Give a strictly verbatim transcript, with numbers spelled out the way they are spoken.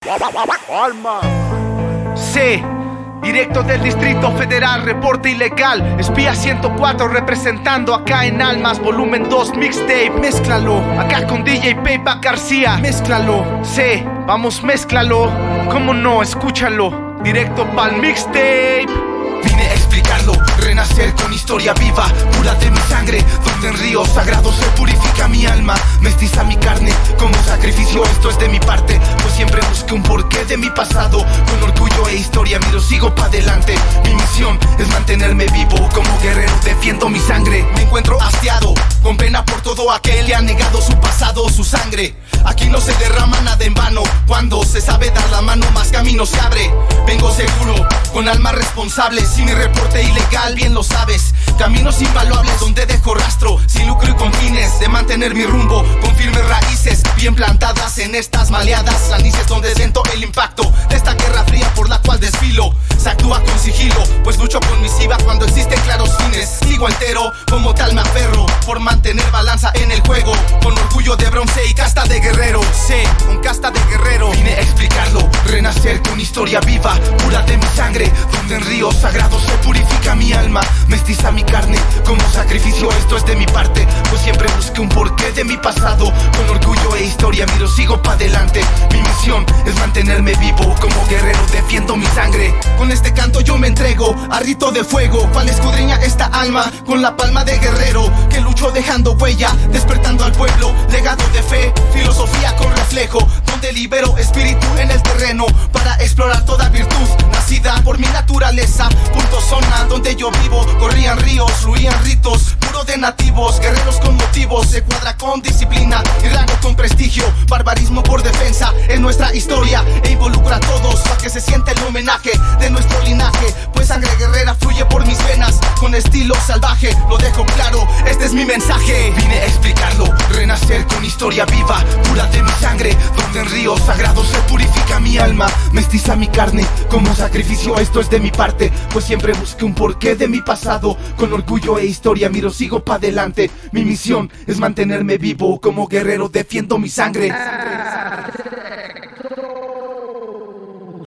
Alma. Sí, directo del Distrito Federal, reporte ilegal. Espía ciento cuatro representando acá en Almas, volumen dos, mixtape. Mézclalo, acá con D J Payback García. Mézclalo, sí, vamos, mézclalo. Cómo no, escúchalo. Directo pa'l mixtape. Vine a explicarlo, renacer con historia viva, pura de mi sangre, donde en río sagrado se purifica mi alma, mestiza mi carne como sacrificio, esto es de mi parte, pues siempre busqué un porqué de mi pasado, con orgullo e historia miro, sigo pa' adelante, mi misión es mantenerme vivo, como guerrero defiendo mi sangre, me encuentro hastiado, con pena por todo aquel que ha negado su pasado, su sangre, aquí no se derrama nada en vano, cuando se sabe dar la mano más camino se abre, vengo seguro, con alma responsable, sin mi reporte ilegal, bien lo sabes. Caminos invaluables donde dejo rastro, sin lucro y con fines de mantener mi rumbo, con firmes raíces bien plantadas en estas maleadas planicies donde siento el impacto de esta guerra fría por la cual desfilo. Se actúa con sigilo, pues lucho con misiva cuando existen claros fines. Sigo entero, como tal me aferro, por mantener balanza en el juego, con orgullo de bronce y casta de guerrero. Sí, con casta de guerrero. Vine a explicarlo, renacer con historia viva, pura de mi sangre, donde en ríos sagrados se purifica mi alma, mestiza mi carne como sacrificio, esto es de mi parte, pues siempre busqué un porqué de mi pasado, con orgullo e historia miro, sigo pa' adelante, mi misión es mantenerme vivo, como guerrero defiendo mi sangre, con este canto yo me entrego, a rito de fuego, cual escudriña esta alma, con la palma de guerrero, que lucho dejando huella, despertando al pueblo, legado de fe, filosofía con reflejo, donde libero espíritu en el terreno, para explorar toda virtud, nacida por mi naturaleza, punto zona donde yo vivo, corrían ríos, fluían ritos, puro de nativos, guerreros con motivos, se cuadra con disciplina y rango con prestigio, barbarismo por defensa en nuestra historia e involucra a todos, pa' que se sienta el homenaje de nuestro linaje, pues sangre guerrera fluye por mis venas, con estilo salvaje, lo dejo claro, este es mi mensaje. Vine a explicarlo, renacer con historia viva, pura de mi sangre, donde en ríos sagrados se purifica mi alma, mestiza mi carne como sacrificio, esto es de mi parte, pues siempre busqué un porqué de mi pasado, con orgullo e historia miro, sigo pa' adelante, mi misión es mantenerme vivo, como guerrero defiendo mi sangre.